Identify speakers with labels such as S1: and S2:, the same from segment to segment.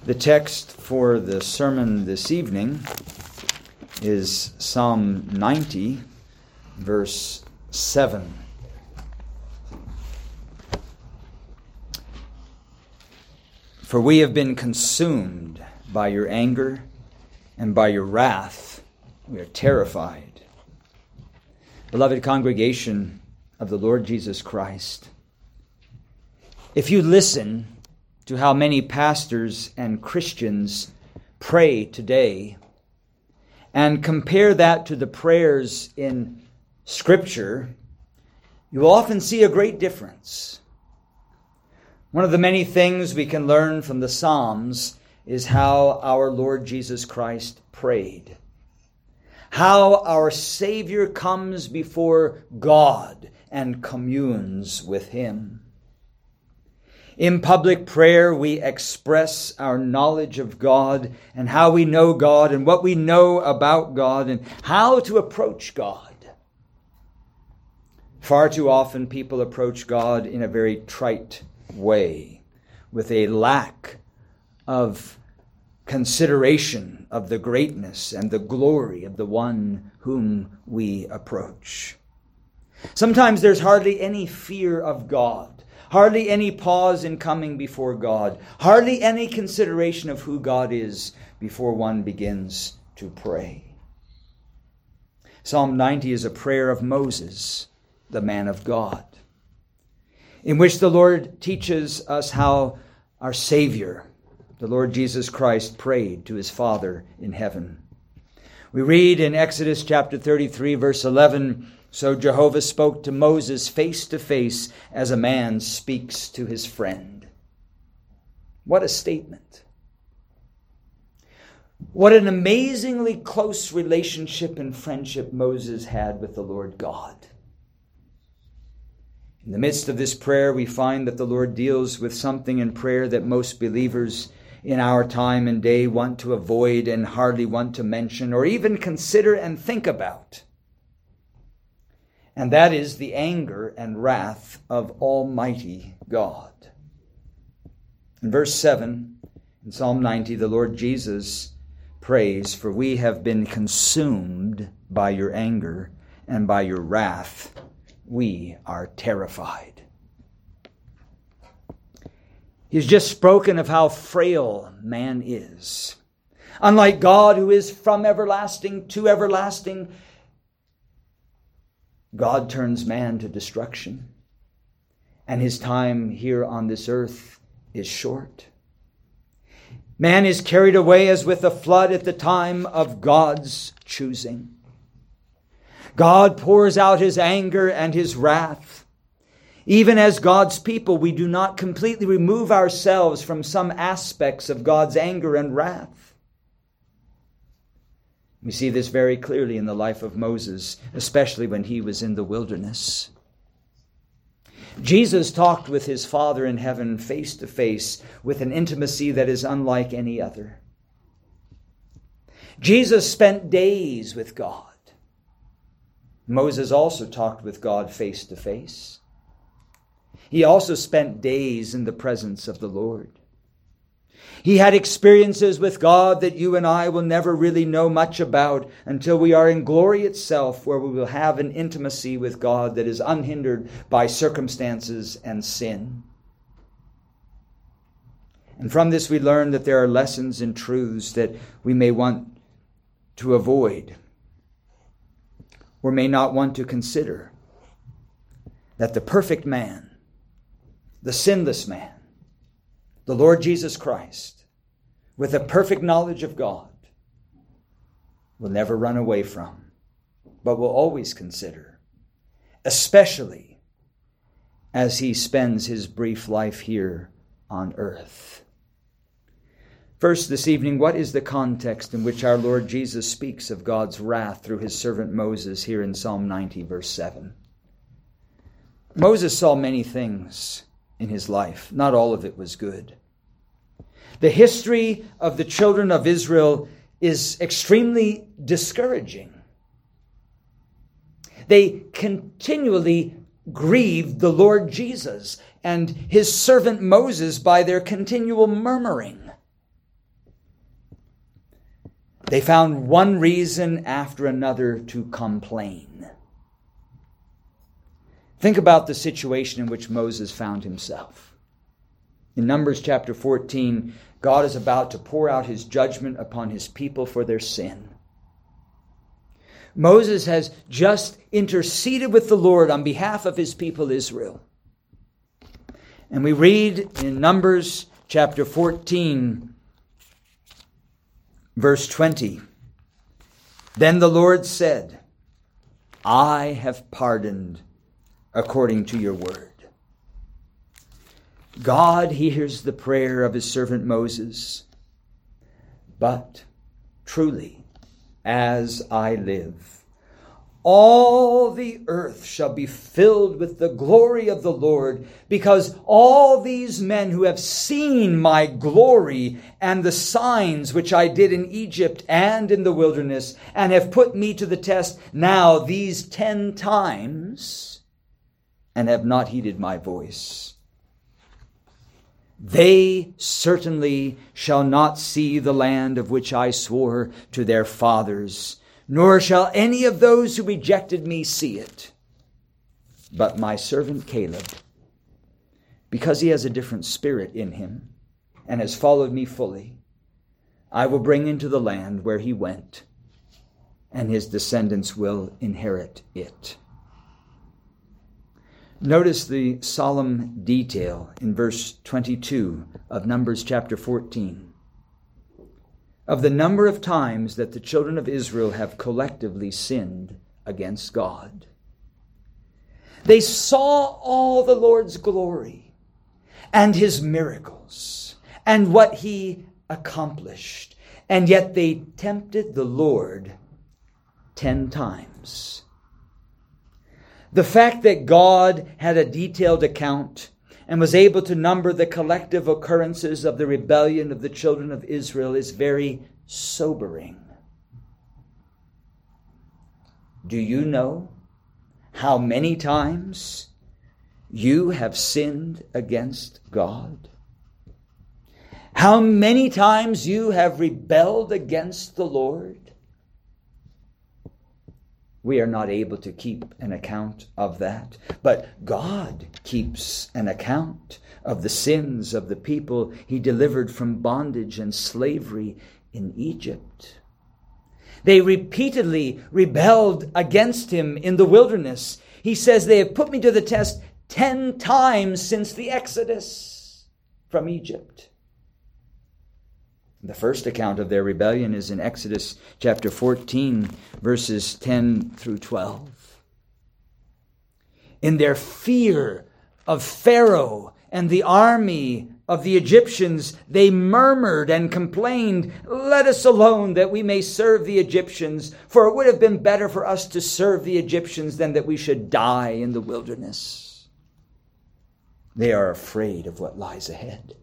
S1: The text for the sermon this evening is Psalm 90, verse 7. For we have been consumed by your anger and by your wrath. We are terrified. Beloved congregation of the Lord Jesus Christ, if you listen to how many pastors and Christians pray today and compare that to the prayers in Scripture, you will often see a great difference. One of the many things we can learn from the Psalms is how our Lord Jesus Christ prayed. How our Savior comes before God and communes with Him. In public prayer, we express our knowledge of God and how we know God and what we know about God and how to approach God. Far too often people approach God in a very trite way, with a lack of consideration of the greatness and the glory of the one whom we approach. Sometimes there's hardly any fear of God, hardly any pause in coming before God, hardly any consideration of who God is before one begins to pray. Psalm 90 is a prayer of Moses, the man of God, in which the Lord teaches us how our Savior, the Lord Jesus Christ, prayed to his Father in heaven. We read in Exodus chapter 33, verse 11, "So Jehovah spoke to Moses face to face as a man speaks to his friend." What a statement. What an amazingly close relationship and friendship Moses had with the Lord God. In the midst of this prayer, we find that the Lord deals with something in prayer that most believers in our time and day want to avoid and hardly want to mention or even consider and think about. And that is the anger and wrath of Almighty God. In verse 7, in Psalm 90, the Lord Jesus prays, "For we have been consumed by your anger and by your wrath. We are terrified." He's just spoken of how frail man is. Unlike God, who is from everlasting to everlasting, God turns man to destruction, and his time here on this earth is short. Man is carried away as with a flood at the time of God's choosing. God pours out his anger and his wrath. Even as God's people, we do not completely remove ourselves from some aspects of God's anger and wrath. We see this very clearly in the life of Moses, especially when he was in the wilderness. Jesus talked with his Father in heaven face to face with an intimacy that is unlike any other. Jesus spent days with God. Moses also talked with God face to face. He also spent days in the presence of the Lord. He had experiences with God that you and I will never really know much about until we are in glory itself, where we will have an intimacy with God that is unhindered by circumstances and sin. And from this we learn that there are lessons and truths that we may want to avoid or may not want to consider. That the perfect man, the sinless man, the Lord Jesus Christ, with a perfect knowledge of God, will never run away from, but will always consider, especially as he spends his brief life here on earth. First, this evening, what is the context in which our Lord Jesus speaks of God's wrath through his servant Moses here in Psalm 90, verse 7? Moses saw many things in his life. Not all of it was good. The history of the children of Israel is extremely discouraging. They continually grieved the Lord Jesus and his servant Moses by their continual murmuring. They found one reason after another to complain. Think about the situation in which Moses found himself. In Numbers chapter 14, God is about to pour out his judgment upon his people for their sin. Moses has just interceded with the Lord on behalf of his people Israel. And we read in Numbers chapter 14, verse 20, "Then the Lord said, I have pardoned according to your word." God hears the prayer of his servant Moses. "But truly, as I live, all the earth shall be filled with the glory of the Lord, because all these men who have seen my glory and the signs which I did in Egypt and in the wilderness, and have put me to the test now these 10 times, and have not heeded my voice. They certainly shall not see the land of which I swore to their fathers, nor shall any of those who rejected me see it. But my servant Caleb, because he has a different spirit in him and has followed me fully, I will bring into the land where he went, and his descendants will inherit it." Notice the solemn detail in verse 22 of Numbers chapter 14 of the number of times that the children of Israel have collectively sinned against God. They saw all the Lord's glory and his miracles and what he accomplished, and yet they tempted the Lord 10 times. The fact that God had a detailed account and was able to number the collective occurrences of the rebellion of the children of Israel is very sobering. Do you know how many times you have sinned against God? How many times you have rebelled against the Lord? We are not able to keep an account of that, but God keeps an account of the sins of the people he delivered from bondage and slavery in Egypt. They repeatedly rebelled against him in the wilderness. He says, "They have put me to the test 10 times since the Exodus from Egypt." The first account of their rebellion is in Exodus chapter 14, verses 10 through 12. In their fear of Pharaoh and the army of the Egyptians, they murmured and complained, "Let us alone that we may serve the Egyptians, for it would have been better for us to serve the Egyptians than that we should die in the wilderness." They are afraid of what lies ahead.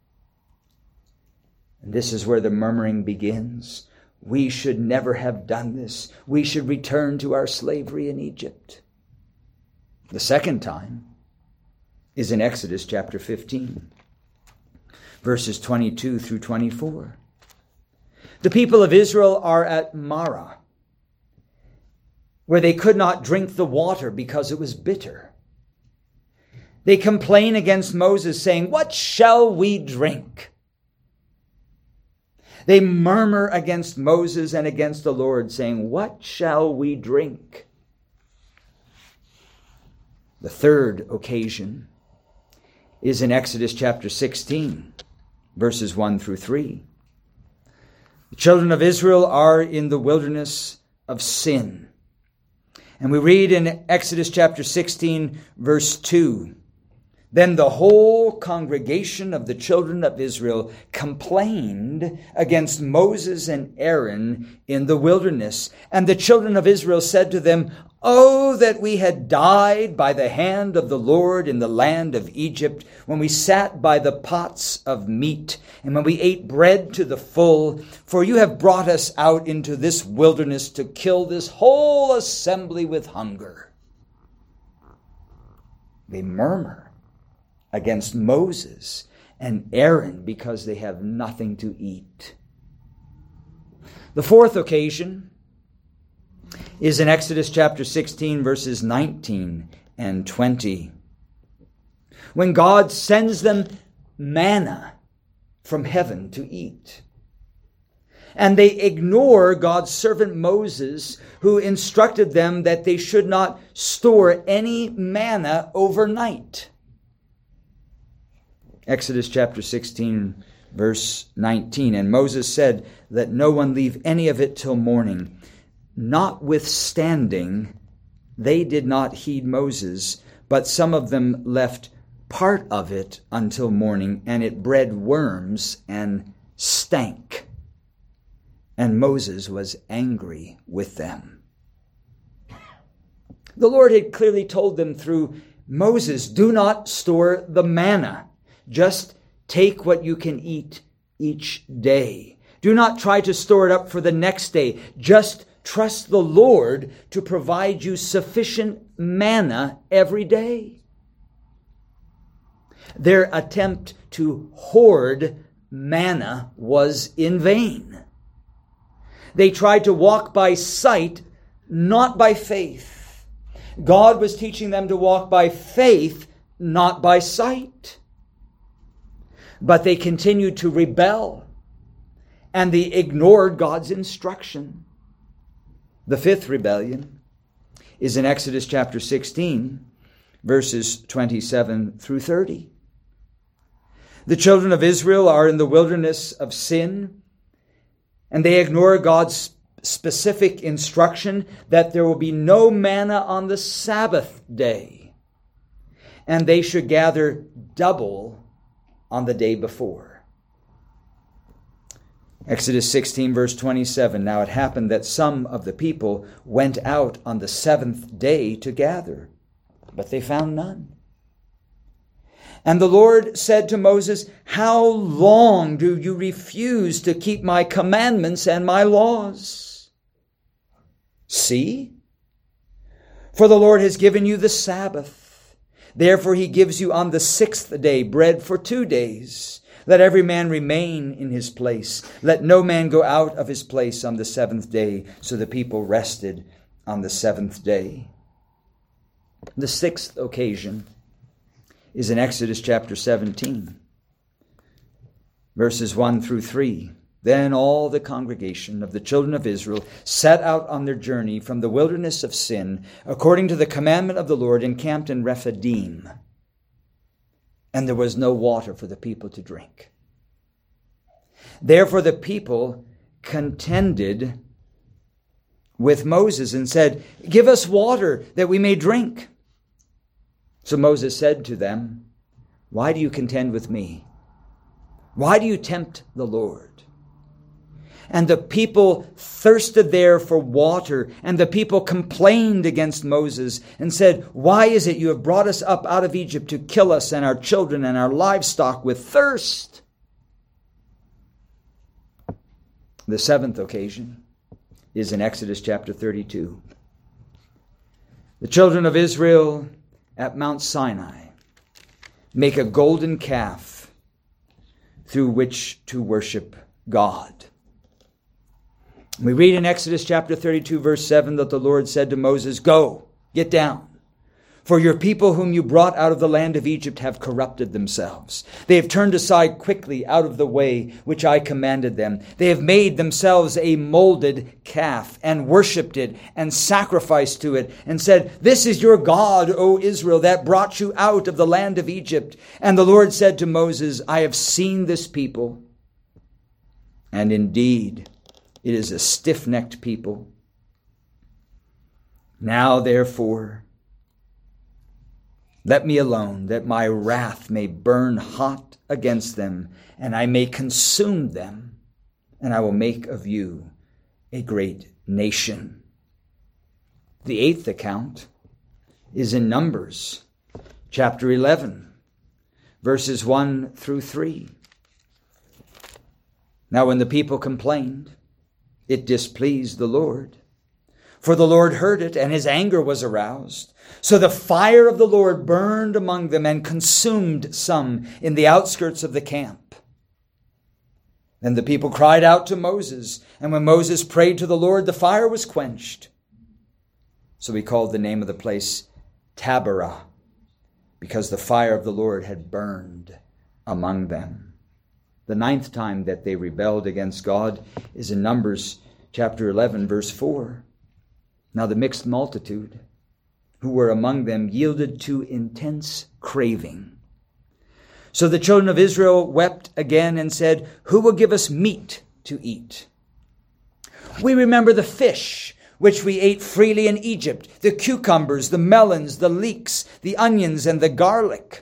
S1: And this is where the murmuring begins. We should never have done this. We should return to our slavery in Egypt. The second time is in Exodus chapter 15, verses 22 through 24. The people of Israel are at Marah, where they could not drink the water because it was bitter. They complain against Moses, saying, "What shall we drink?" They murmur against Moses and against the Lord, saying, "What shall we drink?" The third occasion is in Exodus chapter 16, verses 1 through 3. The children of Israel are in the wilderness of sin. And we read in Exodus chapter 16, verse 2, "Then the whole congregation of the children of Israel complained against Moses and Aaron in the wilderness. And the children of Israel said to them, 'Oh, that we had died by the hand of the Lord in the land of Egypt, when we sat by the pots of meat, and when we ate bread to the full. For you have brought us out into this wilderness to kill this whole assembly with hunger.'" They murmur against Moses and Aaron because they have nothing to eat. The fourth occasion is in Exodus chapter 16, verses 19 and 20, when God sends them manna from heaven to eat. And they ignore God's servant Moses, who instructed them that they should not store any manna overnight. Exodus chapter 16, verse 19. And Moses said, "Let no one leave any of it till morning." Notwithstanding, they did not heed Moses, but some of them left part of it until morning, and it bred worms and stank. And Moses was angry with them. The Lord had clearly told them through Moses, do not store the manna. Just take what you can eat each day. Do not try to store it up for the next day. Just trust the Lord to provide you sufficient manna every day. Their attempt to hoard manna was in vain. They tried to walk by sight, not by faith. God was teaching them to walk by faith, not by sight. But they continued to rebel, and they ignored God's instruction. The fifth rebellion is in Exodus chapter 16, verses 27 through 30. The children of Israel are in the wilderness of sin, and they ignore God's specific instruction that there will be no manna on the Sabbath day, and they should gather double on the day before. Exodus 16, verse 27. Now it happened that some of the people went out on the seventh day to gather, but they found none. And the Lord said to Moses, "How long do you refuse to keep my commandments and my laws? See, for the Lord has given you the Sabbath. Therefore he gives you on the sixth day bread for 2 days. Let every man remain in his place. Let no man go out of his place on the seventh day." So the people rested on the seventh day. The sixth occasion is in Exodus chapter 17, verses 1 through 3. Then all the congregation of the children of Israel set out on their journey from the wilderness of Sin, according to the commandment of the Lord, encamped in Rephidim. And there was no water for the people to drink. Therefore the people contended with Moses and said, "Give us water that we may drink." So Moses said to them, "Why do you contend with me? Why do you tempt the Lord?" And the people thirsted there for water, and the people complained against Moses and said, "Why is it you have brought us up out of Egypt to kill us and our children and our livestock with thirst?" The seventh occasion is in Exodus chapter 32. The children of Israel at Mount Sinai make a golden calf through which to worship God. We read in Exodus chapter 32, verse 7, that the Lord said to Moses, "Go, get down, for your people whom you brought out of the land of Egypt have corrupted themselves. They have turned aside quickly out of the way which I commanded them. They have made themselves a molded calf and worshipped it and sacrificed to it and said, 'This is your God, O Israel, that brought you out of the land of Egypt.' And the Lord said to Moses, 'I have seen this people, and indeed it is a stiff-necked people. Now therefore, let me alone, that my wrath may burn hot against them, and I may consume them, and I will make of you a great nation." The eighth account is in Numbers, chapter 11, verses 1 through 3. Now when the people complained, it displeased the Lord. For the Lord heard it, and his anger was aroused. So the fire of the Lord burned among them and consumed some in the outskirts of the camp. Then the people cried out to Moses, and when Moses prayed to the Lord, the fire was quenched. So he called the name of the place Taberah, because the fire of the Lord had burned among them. The 9th time that they rebelled against God is in Numbers chapter 11, verse 4. Now the mixed multitude who were among them yielded to intense craving. So the children of Israel wept again and said, "Who will give us meat to eat? We remember the fish which we ate freely in Egypt, the cucumbers, the melons, the leeks, the onions, and the garlic.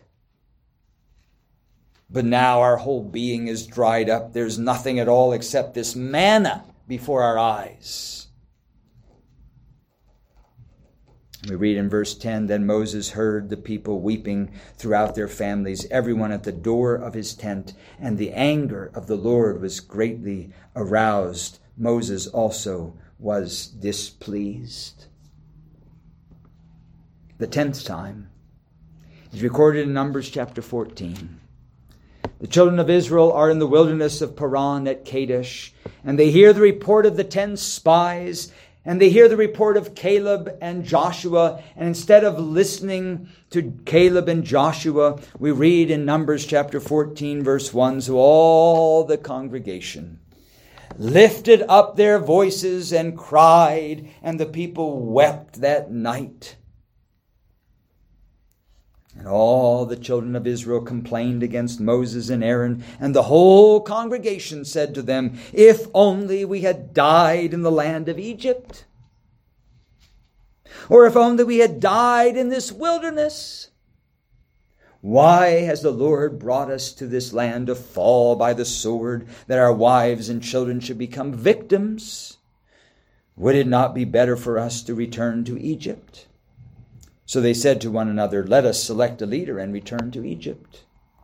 S1: But now our whole being is dried up. There's nothing at all except this manna before our eyes." We read in verse 10, "Then Moses heard the people weeping throughout their families, everyone at the door of his tent, and the anger of the Lord was greatly aroused. Moses also was displeased." The 10th time is recorded in Numbers chapter 14. The children of Israel are in the wilderness of Paran at Kadesh, and they hear the report of the 10 spies, and they hear the report of Caleb and Joshua. And instead of listening to Caleb and Joshua, we read in Numbers chapter 14, verse 1, "So all the congregation lifted up their voices and cried, and the people wept that night. And all the children of Israel complained against Moses and Aaron, and the whole congregation said to them, 'If only we had died in the land of Egypt, or if only we had died in this wilderness. Why has the Lord brought us to this land to fall by the sword, that our wives and children should become victims? Would it not be better for us to return to Egypt?' So they said to one another, 'Let us select a leader and return to Egypt.'"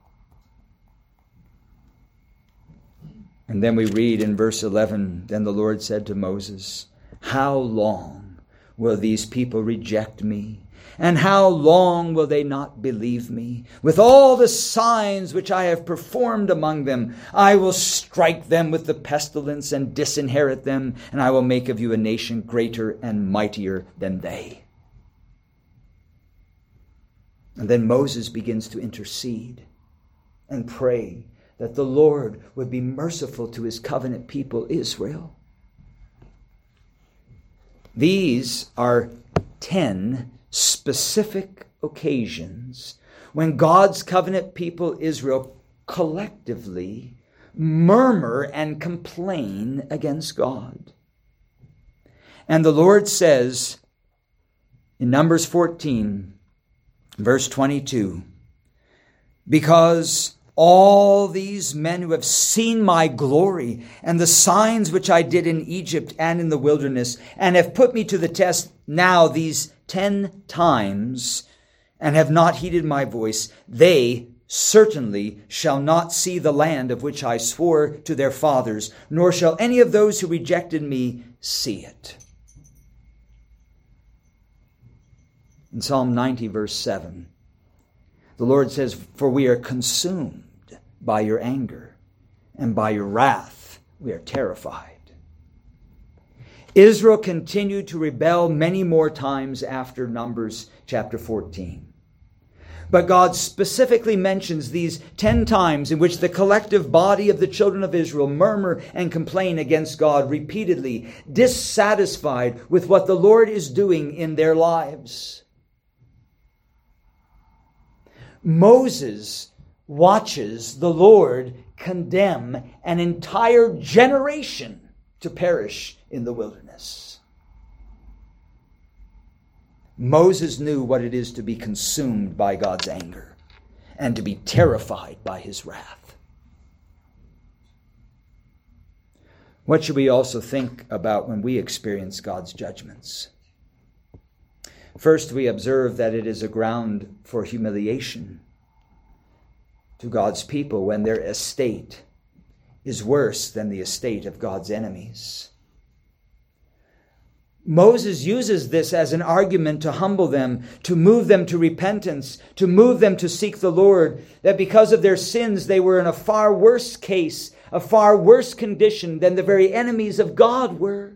S1: And then we read in verse 11, "Then the Lord said to Moses, 'How long will these people reject me? And how long will they not believe me? With all the signs which I have performed among them, I will strike them with the pestilence and disinherit them, and I will make of you a nation greater and mightier than they.'" And then Moses begins to intercede and pray that the Lord would be merciful to his covenant people, Israel. These are 10 specific occasions when God's covenant people, Israel, collectively murmur and complain against God. And the Lord says in Numbers 14, verse 22, "Because all these men who have seen my glory and the signs which I did in Egypt and in the wilderness, and have put me to the test now these 10 times, and have not heeded my voice, they certainly shall not see the land of which I swore to their fathers, nor shall any of those who rejected me see it." In Psalm 90, verse 7, the Lord says, "For we are consumed by your anger, and by your wrath we are terrified." Israel continued to rebel many more times after Numbers chapter 14. But God specifically mentions these 10 times in which the collective body of the children of Israel murmur and complain against God repeatedly, dissatisfied with what the Lord is doing in their lives. Moses watches the Lord condemn an entire generation to perish in the wilderness. Moses knew what it is to be consumed by God's anger and to be terrified by his wrath. What should we also think about when we experience God's judgments? First, we observe that it is a ground for humiliation to God's people when their estate is worse than the estate of God's enemies. Moses uses this as an argument to humble them, to move them to repentance, to move them to seek the Lord, that because of their sins they were in a far worse case, a far worse condition than the very enemies of God were.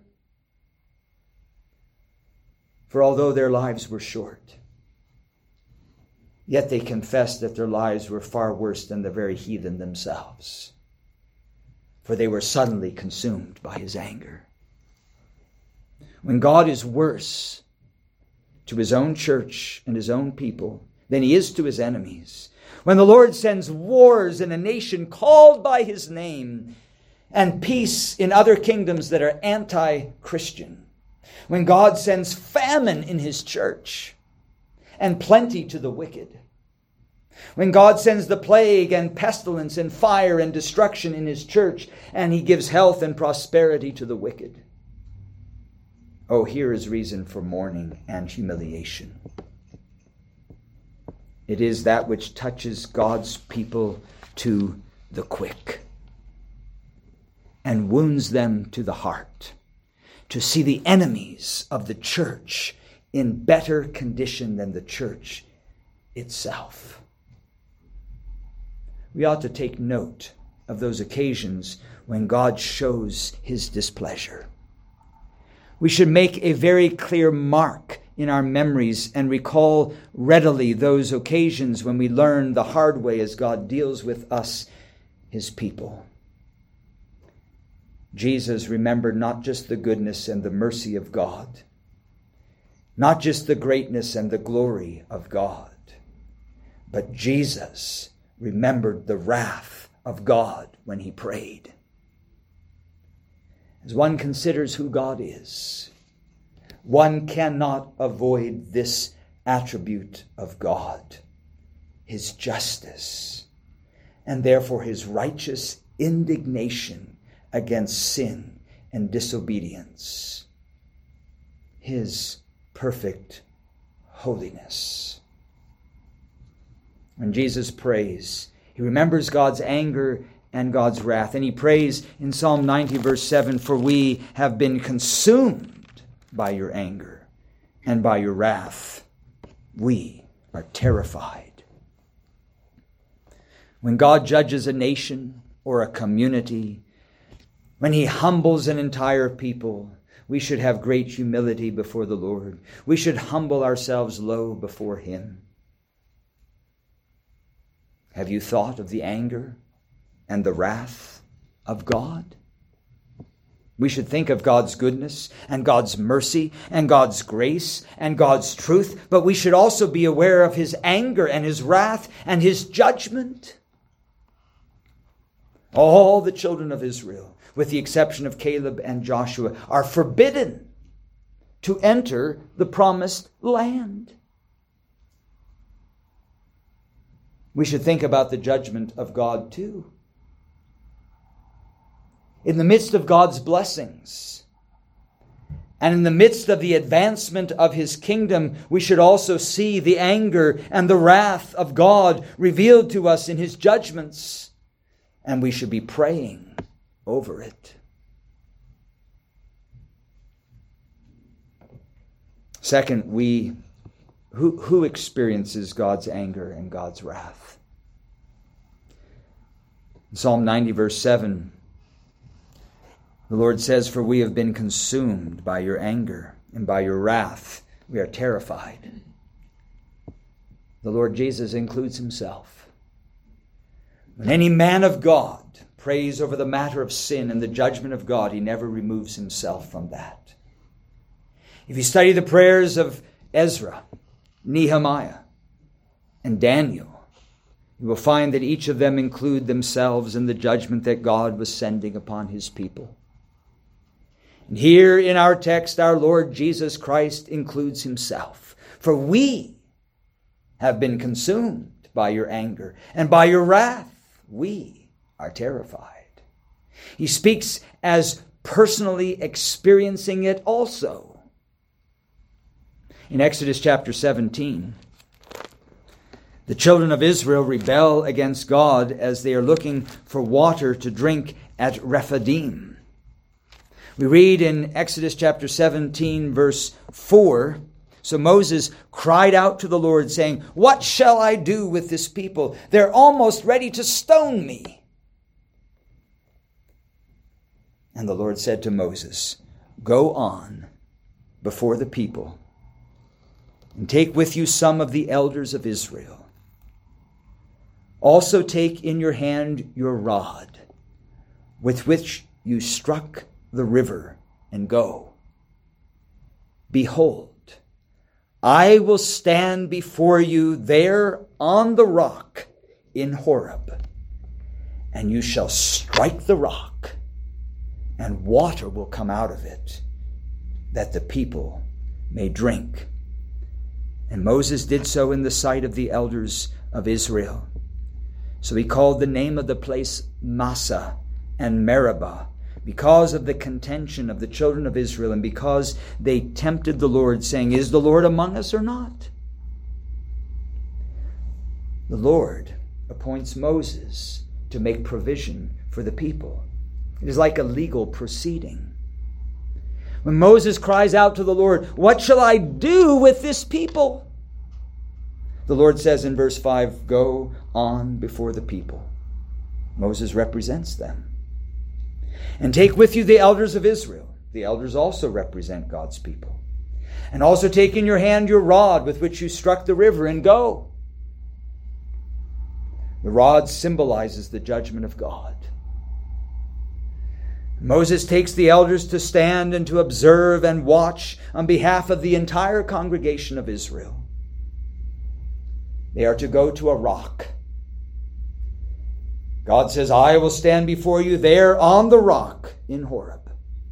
S1: For although their lives were short, yet they confessed that their lives were far worse than the very heathen themselves, for they were suddenly consumed by his anger. When God is worse to his own church and his own people than he is to his enemies, when the Lord sends wars in a nation called by his name and peace in other kingdoms that are anti-Christian, when God sends famine in his church and plenty to the wicked, when God sends the plague and pestilence and fire and destruction in his church and he gives health and prosperity to the wicked, oh, here is reason for mourning and humiliation. It is that which touches God's people to the quick and wounds them to the heart, to see the enemies of the church in better condition than the church itself. We ought to take note of those occasions when God shows his displeasure. We should make a very clear mark in our memories and recall readily those occasions when we learn the hard way as God deals with us, his people. Jesus remembered not just the goodness and the mercy of God, not just the greatness and the glory of God, but Jesus remembered the wrath of God when he prayed. As one considers who God is, one cannot avoid this attribute of God, his justice, and therefore his righteous indignation against sin and disobedience, his perfect holiness. When Jesus prays, he remembers God's anger and God's wrath. And he prays in Psalm 90, verse 7, "For we have been consumed by your anger and by your wrath. We are terrified." When God judges a nation or a community, when he humbles an entire people, we should have great humility before the Lord. We should humble ourselves low before him. Have you thought of the anger and the wrath of God? We should think of God's goodness and God's mercy and God's grace and God's truth, but we should also be aware of his anger and his wrath and his judgment. All the children of Israel, with the exception of Caleb and Joshua, are forbidden to enter the promised land. We should think about the judgment of God too. In the midst of God's blessings and in the midst of the advancement of his kingdom, we should also see the anger and the wrath of God revealed to us in his judgments, and we should be praying over it. Second, who experiences God's anger and God's wrath? In Psalm 90, verse 7, the Lord says, "For we have been consumed by your anger, and by your wrath we are terrified." The Lord Jesus includes himself. When any man of God prays over the matter of sin and the judgment of God, he never removes himself from that. If you study the prayers of Ezra, Nehemiah, and Daniel, you will find that each of them include themselves in the judgment that God was sending upon his people. And here in our text, our Lord Jesus Christ includes himself. "For we have been consumed by your anger, and by your wrath we are terrified." He speaks as personally experiencing it also. In Exodus chapter 17, the children of Israel rebel against God as they are looking for water to drink at Rephidim. We read in Exodus chapter 17, verse 4, so Moses cried out to the Lord, saying, "What shall I do with this people? They're almost ready to stone me." And the Lord said to Moses, "Go on before the people, and take with you some of the elders of Israel. Also take in your hand your rod, with which you struck the river, and go. Behold, I will stand before you there on the rock in Horeb, and you shall strike the rock, and water will come out of it, that the people may drink." And Moses did so in the sight of the elders of Israel. So he called the name of the place Massah and Meribah, because of the contention of the children of Israel, and because they tempted the Lord, saying, "Is the Lord among us or not?" The Lord appoints Moses to make provision for the people. It is like a legal proceeding. When Moses cries out to the Lord, "What shall I do with this people?" the Lord says in verse 5, "Go on before the people." Moses represents them. "And take with you the elders of Israel." The elders also represent God's people. "And also take in your hand your rod with which you struck the river, and go." The rod symbolizes the judgment of God. Moses takes the elders to stand and to observe and watch on behalf of the entire congregation of Israel. They are to go to a rock. God says, "I will stand before you there on the rock in Horeb."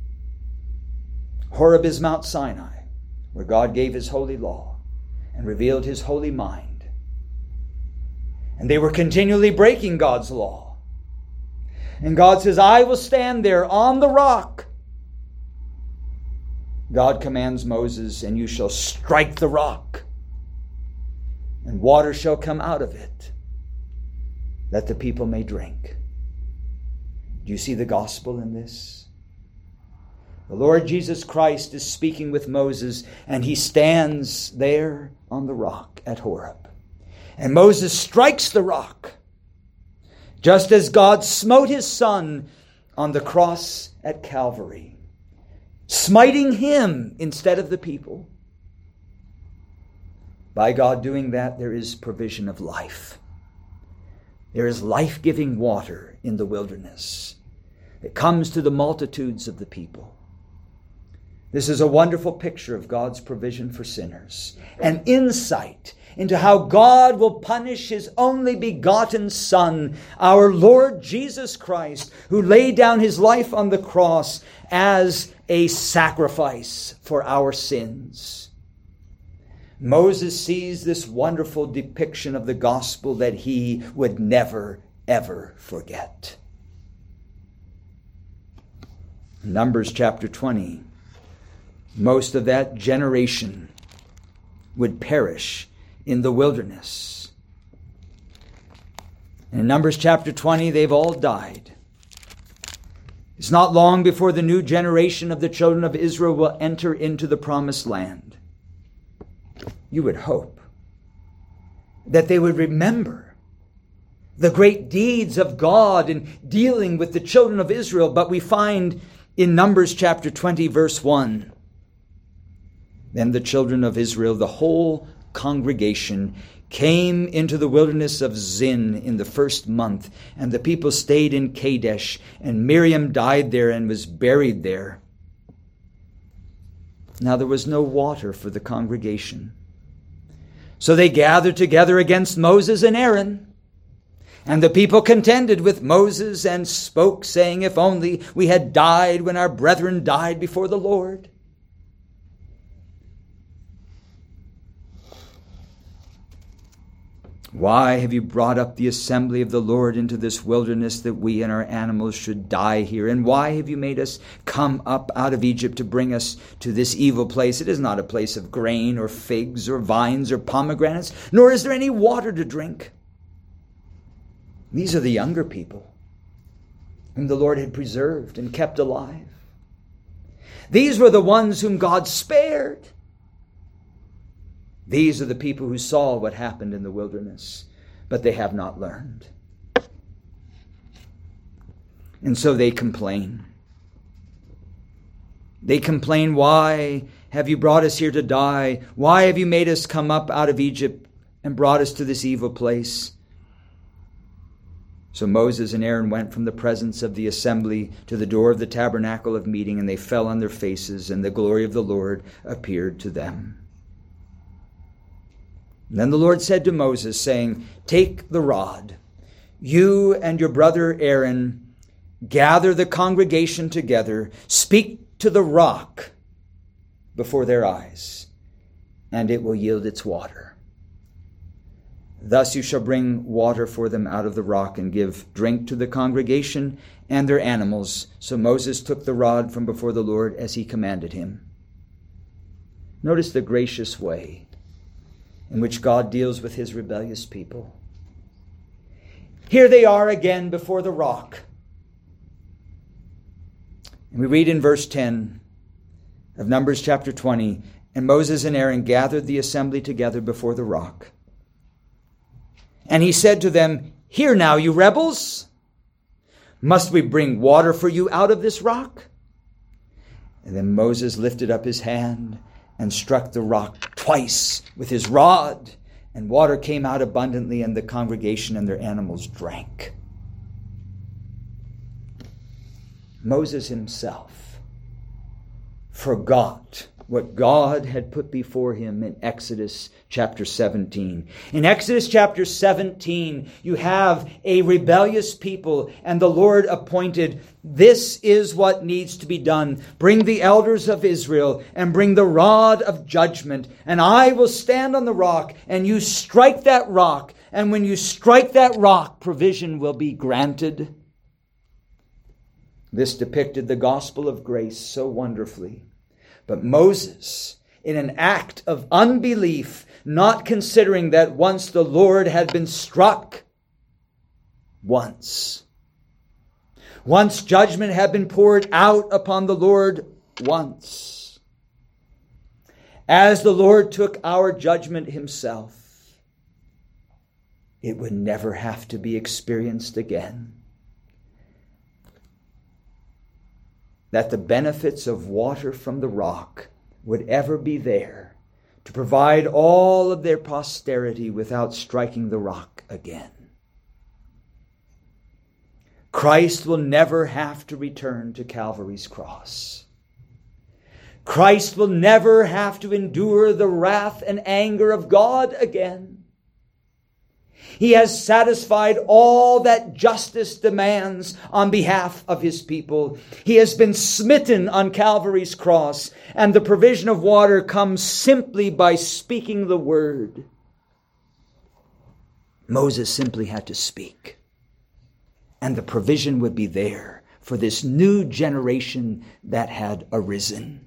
S1: Horeb is Mount Sinai, where God gave his holy law and revealed his holy mind. And they were continually breaking God's law. And God says, "I will stand there on the rock." God commands Moses, "And you shall strike the rock, and water shall come out of it, that the people may drink." Do you see the gospel in this? The Lord Jesus Christ is speaking with Moses, and he stands there on the rock at Horeb. And Moses strikes the rock, just as God smote his Son on the cross at Calvary, smiting him instead of the people. By God doing that, there is provision of life. There is life-giving water in the wilderness that comes to the multitudes of the people. This is a wonderful picture of God's provision for sinners, an insight into how God will punish his only begotten Son, our Lord Jesus Christ, who laid down his life on the cross as a sacrifice for our sins. Moses sees this wonderful depiction of the gospel that he would never, ever forget. Numbers chapter 20. Most of that generation would perish in the wilderness. In Numbers chapter 20, they've all died. It's not long before the new generation of the children of Israel will enter into the promised land. You would hope that they would remember the great deeds of God in dealing with the children of Israel. But we find in Numbers chapter 20, verse 1, "Then the children of Israel, the whole congregation, came into the wilderness of Zin in the first month, and the people stayed in Kadesh, and Miriam died there and was buried there. Now there was no water for the congregation. So they gathered together against Moses and Aaron. And the people contended with Moses and spoke, saying, If only we had died when our brethren died before the Lord. Why have you brought up the assembly of the Lord into this wilderness, that we and our animals should die here? And why have you made us come up out of Egypt to bring us to this evil place? It is not a place of grain or figs or vines or pomegranates, nor is there any water to drink. These are the younger people whom the Lord had preserved and kept alive. These were the ones whom God spared. These are the people who saw what happened in the wilderness, but they have not learned. And so they complain. They complain, why have you brought us here to die? Why have you made us come up out of Egypt and brought us to this evil place? So Moses and Aaron went from the presence of the assembly to the door of the tabernacle of meeting, and they fell on their faces, and the glory of the Lord appeared to them. And then the Lord said to Moses, saying, take the rod, you and your brother Aaron, gather the congregation together, speak to the rock before their eyes, and it will yield its water. Thus you shall bring water for them out of the rock and give drink to the congregation and their animals. So Moses took the rod from before the Lord as he commanded him. Notice the gracious way in which God deals with his rebellious people. Here they are again before the rock. And we read in verse 10 of Numbers chapter 20, and Moses and Aaron gathered the assembly together before the rock. And he said to them, hear now, you rebels, must we bring water for you out of this rock? And then Moses lifted up his hand and struck the rock twice with his rod, and water came out abundantly, and the congregation and their animals drank. Moses himself forgot what God had put before him in Exodus chapter 17. In Exodus chapter 17, you have a rebellious people, and the Lord appointed, this is what needs to be done. Bring the elders of Israel and bring the rod of judgment, and I will stand on the rock, and you strike that rock, and when you strike that rock, provision will be granted. This depicted the gospel of grace so wonderfully. But Moses, in an act of unbelief, not considering that once the Lord had been struck, once judgment had been poured out upon the Lord once, as the Lord took our judgment himself, it would never have to be experienced again. That the benefits of water from the rock would ever be there to provide all of their posterity without striking the rock again. Christ will never have to return to Calvary's cross. Christ will never have to endure the wrath and anger of God again. He has satisfied all that justice demands on behalf of his people. He has been smitten on Calvary's cross, and the provision of water comes simply by speaking the word. Moses simply had to speak, and the provision would be there for this new generation that had arisen.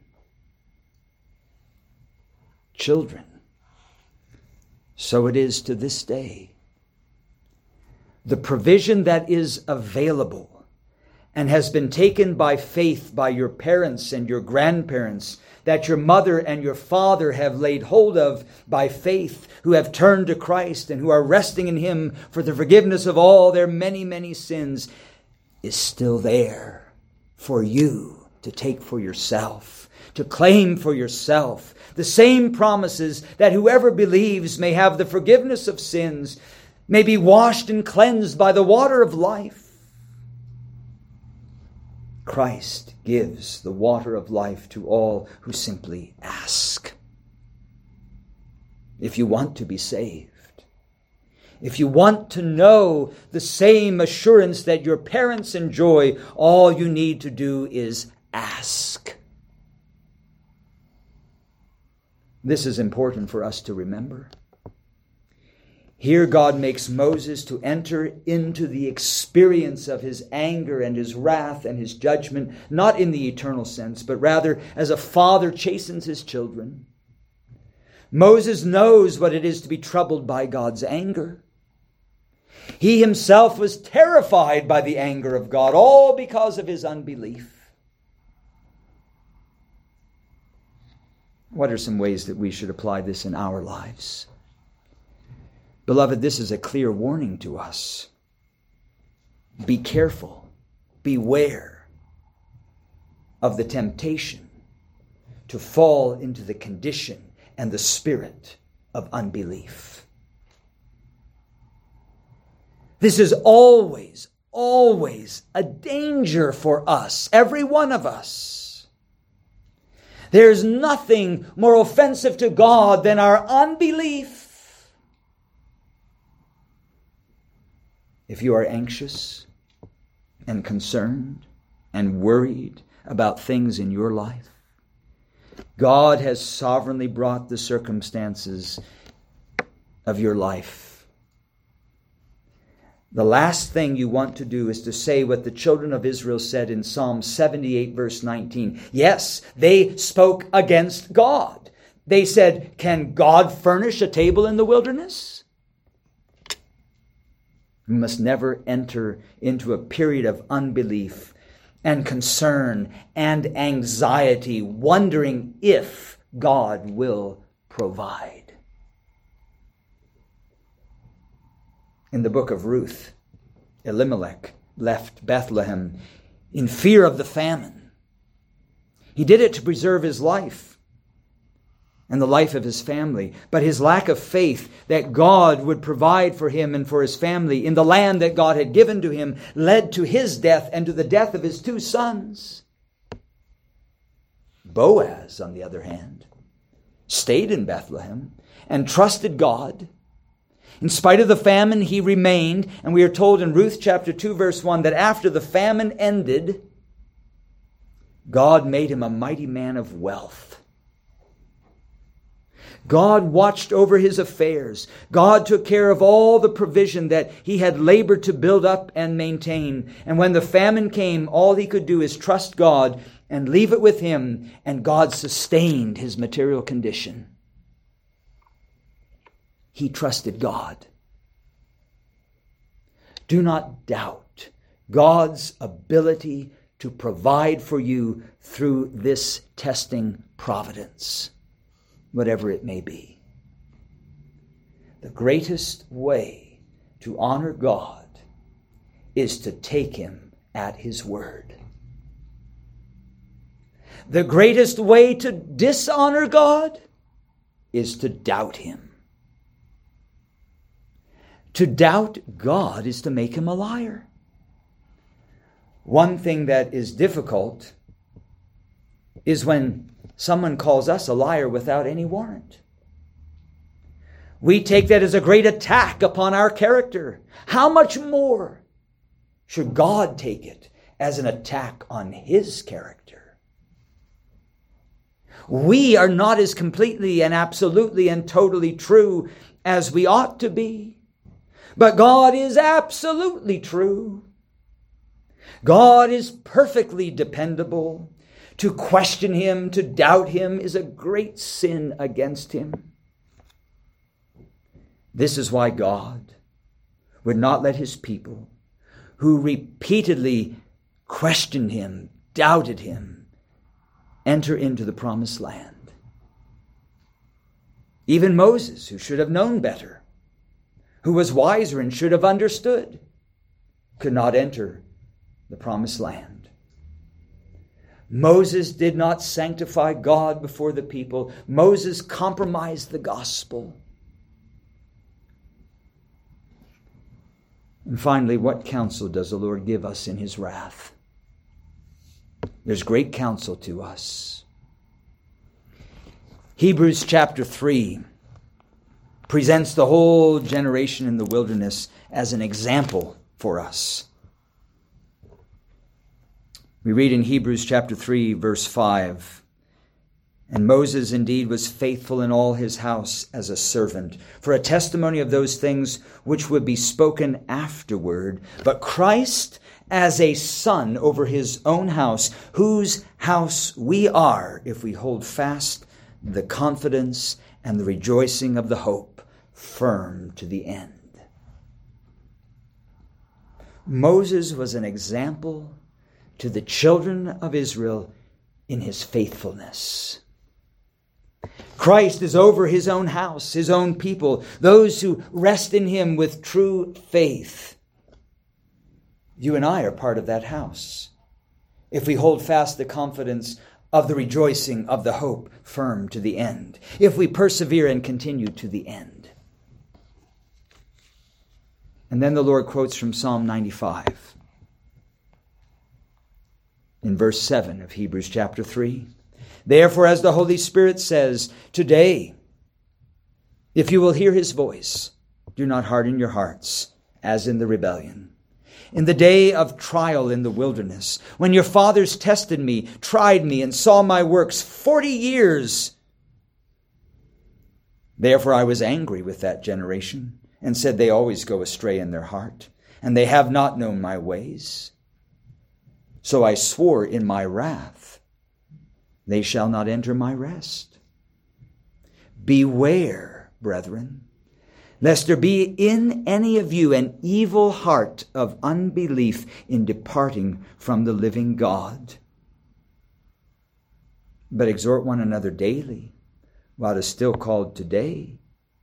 S1: Children, so it is to this day. The provision that is available and has been taken by faith by your parents and your grandparents, that your mother and your father have laid hold of by faith, who have turned to Christ and who are resting in him for the forgiveness of all their many, many sins, is still there for you to take for yourself, to claim for yourself. The same promises that whoever believes may have the forgiveness of sins, may be washed and cleansed by the water of life. Christ gives the water of life to all who simply ask. If you want to be saved, if you want to know the same assurance that your parents enjoy, all you need to do is ask. This is important for us to remember. Here God makes Moses to enter into the experience of his anger and his wrath and his judgment, not in the eternal sense, but rather as a father chastens his children. Moses knows what it is to be troubled by God's anger. He himself was terrified by the anger of God, all because of his unbelief. What are some ways that we should apply this in our lives? Beloved, this is a clear warning to us. Be careful, beware of the temptation to fall into the condition and the spirit of unbelief. This is always a danger for us, every one of us. There's nothing more offensive to God than our unbelief. If you are anxious and concerned and worried about things in your life, God has sovereignly brought the circumstances of your life. The last thing you want to do is to say what the children of Israel said in Psalm 78, verse 19. Yes, they spoke against God. They said, "Can God furnish a table in the wilderness?" We must never enter into a period of unbelief and concern and anxiety, wondering if God will provide. In the book of Ruth, Elimelech left Bethlehem in fear of the famine. He did it to preserve his life and the life of his family. But his lack of faith that God would provide for him and for his family in the land that God had given to him led to his death and to the death of his two sons. Boaz, on the other hand, stayed in Bethlehem and trusted God. In spite of the famine, he remained. And we are told in Ruth chapter 2, verse 1, that after the famine ended, God made him a mighty man of wealth. God watched over his affairs. God took care of all the provision that he had labored to build up and maintain. And when the famine came, all he could do is trust God and leave it with him, and God sustained his material condition. He trusted God. Do not doubt God's ability to provide for you through this testing providence, whatever it may be. The greatest way to honor God is to take him at his word. The greatest way to dishonor God is to doubt him. To doubt God is to make him a liar. One thing that is difficult is when someone calls us a liar without any warrant. We take that as a great attack upon our character. How much more should God take it as an attack on his character? We are not as completely and absolutely and totally true as we ought to be. But God is absolutely true. God is perfectly dependable. To question him, to doubt him, is a great sin against him. This is why God would not let his people, who repeatedly questioned him, doubted him, enter into the promised land. Even Moses, who should have known better, who was wiser and should have understood, could not enter the promised land. Moses did not sanctify God before the people. Moses compromised the gospel. And finally, what counsel does the Lord give us in his wrath? There's great counsel to us. Hebrews chapter 3 presents the whole generation in the wilderness as an example for us. We read in Hebrews chapter 3, verse 5, "And Moses indeed was faithful in all his house as a servant, for a testimony of those things which would be spoken afterward. But Christ as a son over his own house, whose house we are, if we hold fast the confidence and the rejoicing of the hope firm to the end." Moses was an example to the children of Israel in his faithfulness. Christ is over his own house, his own people, those who rest in him with true faith. You and I are part of that house, if we hold fast the confidence of the rejoicing of the hope firm to the end, if we persevere and continue to the end. And then the Lord quotes from Psalm 95 in verse 7 of Hebrews chapter 3. Therefore, as the Holy Spirit says, today, if you will hear his voice, do not harden your hearts, as in the rebellion. In the day of trial in the wilderness, when your fathers tested me, tried me, and saw my works 40 years. Therefore I was angry with that generation, and said, they always go astray in their heart, and they have not known my ways. So I swore in my wrath, they shall not enter my rest. Beware, brethren, lest there be in any of you an evil heart of unbelief in departing from the living God. But exhort one another daily, while it is still called today,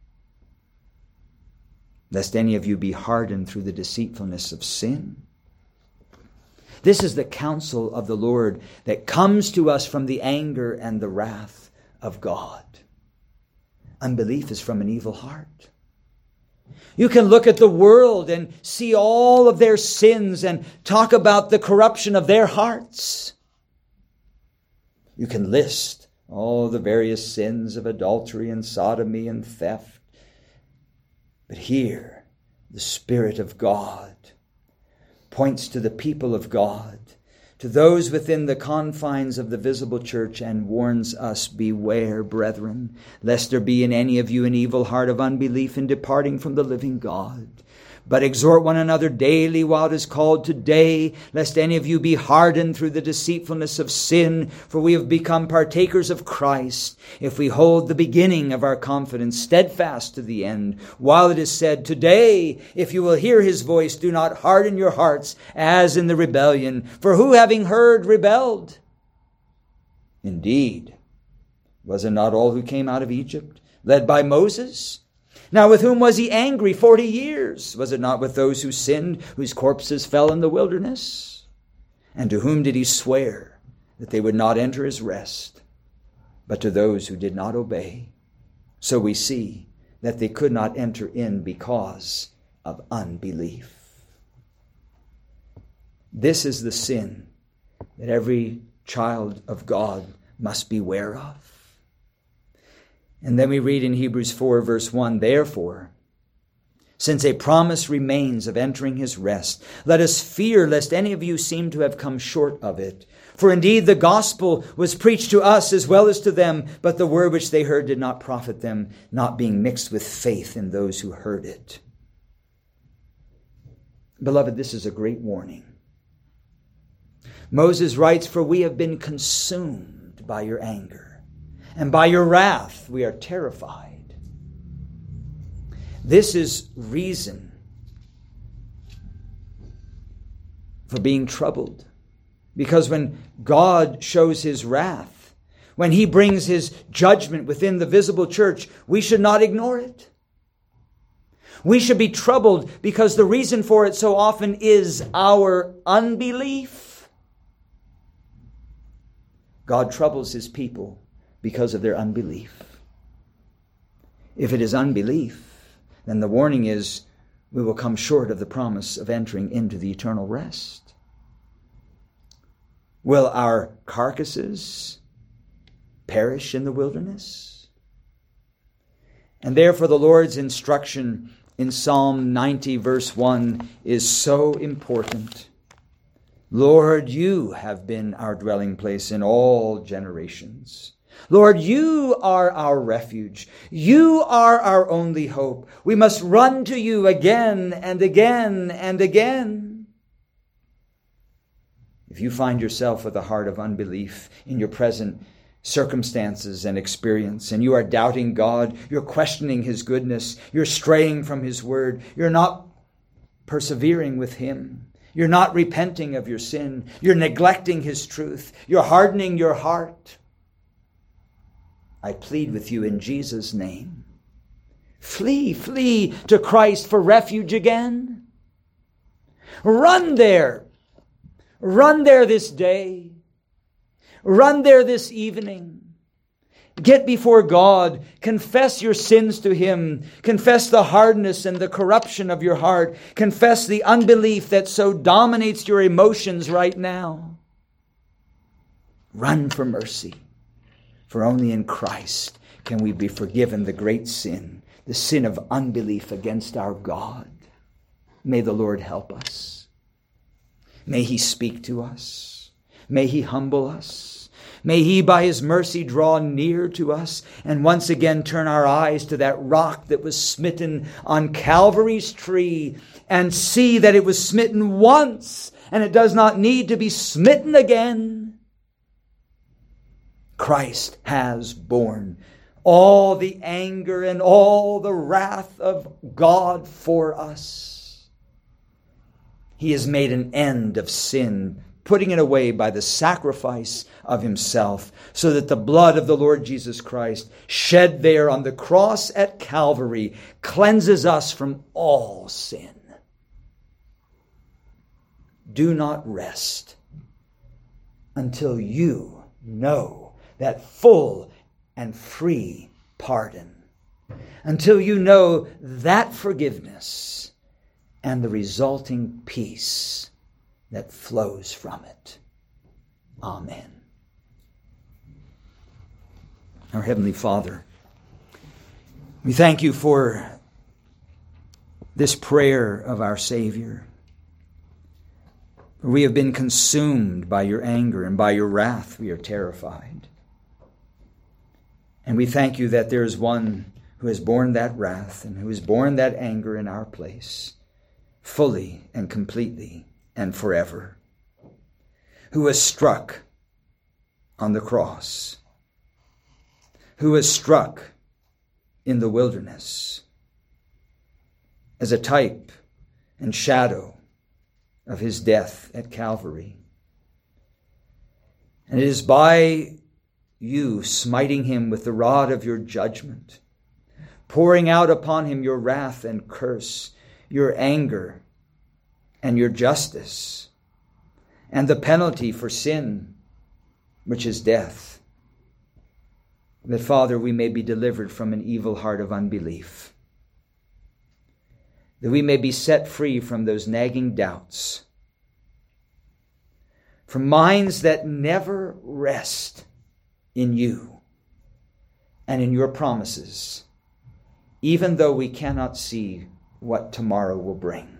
S1: lest any of you be hardened through the deceitfulness of sin. This is the counsel of the Lord that comes to us from the anger and the wrath of God. Unbelief is from an evil heart. You can look at the world and see all of their sins and talk about the corruption of their hearts. You can list all the various sins of adultery and sodomy and theft. But here, the Spirit of God points to the people of God, to those within the confines of the visible church, and warns us, beware, brethren, lest there be in any of you an evil heart of unbelief in departing from the living God. But exhort one another daily while it is called today, lest any of you be hardened through the deceitfulness of sin. For we have become partakers of Christ, if we hold the beginning of our confidence steadfast to the end. While it is said, today, if you will hear his voice, do not harden your hearts as in the rebellion. For who, having heard, rebelled? Indeed, was it not all who came out of Egypt, led by Moses? Now with whom was he angry 40 years? Was it not with those who sinned, whose corpses fell in the wilderness? And to whom did he swear that they would not enter his rest, but to those who did not obey? So we see that they could not enter in because of unbelief. This is the sin that every child of God must beware of. And then we read in Hebrews 4, verse 1, therefore, since a promise remains of entering his rest, let us fear lest any of you seem to have come short of it. For indeed the gospel was preached to us as well as to them, but the word which they heard did not profit them, not being mixed with faith in those who heard it. Beloved, this is a great warning. Moses writes, for we have been consumed by your anger, and by your wrath we are terrified. This is reason for being troubled. Because when God shows his wrath, when he brings his judgment within the visible church, we should not ignore it. We should be troubled because the reason for it so often is our unbelief. God troubles his people because of their unbelief. If it is unbelief, then the warning is we will come short of the promise of entering into the eternal rest. Will our carcasses perish in the wilderness? And therefore the Lord's instruction in Psalm 90 verse 1 is so important. Lord, you have been our dwelling place in all generations. Lord, you are our refuge. You are our only hope. We must run to you again and again and again. If you find yourself with a heart of unbelief in your present circumstances and experience, and you are doubting God, you're questioning his goodness, you're straying from his word, you're not persevering with him, you're not repenting of your sin, you're neglecting his truth, you're hardening your heart, I plead with you in Jesus' name. Flee to Christ for refuge again. Run there. Run there this day. Run there this evening. Get before God. Confess your sins to Him. Confess the hardness and the corruption of your heart. Confess the unbelief that so dominates your emotions right now. Run for mercy. For only in Christ can we be forgiven the great sin, the sin of unbelief against our God. May the Lord help us. May He speak to us. May He humble us. May He, by His mercy, draw near to us and once again turn our eyes to that rock that was smitten on Calvary's tree and see that it was smitten once and it does not need to be smitten again. Christ has borne all the anger and all the wrath of God for us. He has made an end of sin, putting it away by the sacrifice of Himself, so that the blood of the Lord Jesus Christ, shed there on the cross at Calvary, cleanses us from all sin. Do not rest until you know that full and free pardon, until you know that forgiveness and the resulting peace that flows from it. Amen. Our Heavenly Father, we thank You for this prayer of our Savior. We have been consumed by Your anger, and by Your wrath we are terrified. And we thank You that there is one who has borne that wrath and who has borne that anger in our place, fully and completely and forever, who was struck on the cross, who was struck in the wilderness as a type and shadow of His death at Calvary. And it is by You smiting Him with the rod of Your judgment, pouring out upon Him Your wrath and curse, Your anger and Your justice, and the penalty for sin, which is death, that, Father, we may be delivered from an evil heart of unbelief, that we may be set free from those nagging doubts, from minds that never rest in You and in Your promises, even though we cannot see what tomorrow will bring.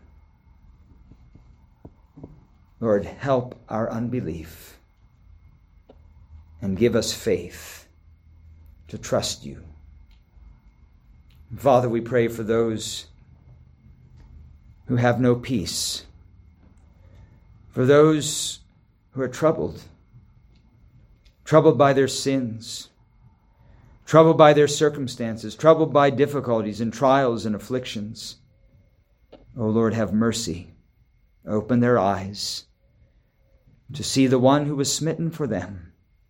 S1: Lord, help our unbelief and give us faith to trust You. Father, we pray for those who have no peace, for those who are troubled by their sins, troubled by their circumstances, troubled by difficulties and trials and afflictions. O Lord, have mercy. Open their eyes to see the one who was smitten for them.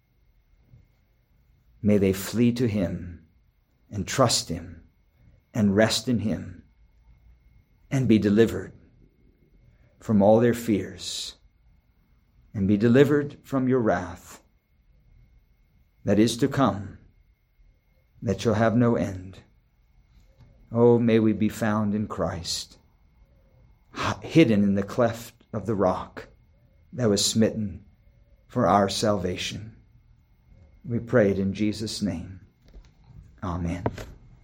S1: May they flee to Him and trust Him and rest in Him and be delivered from all their fears and be delivered from Your wrath that is to come, that shall have no end. Oh, may we be found in Christ, hidden in the cleft of the rock that was smitten for our salvation. We pray it in Jesus' name. Amen.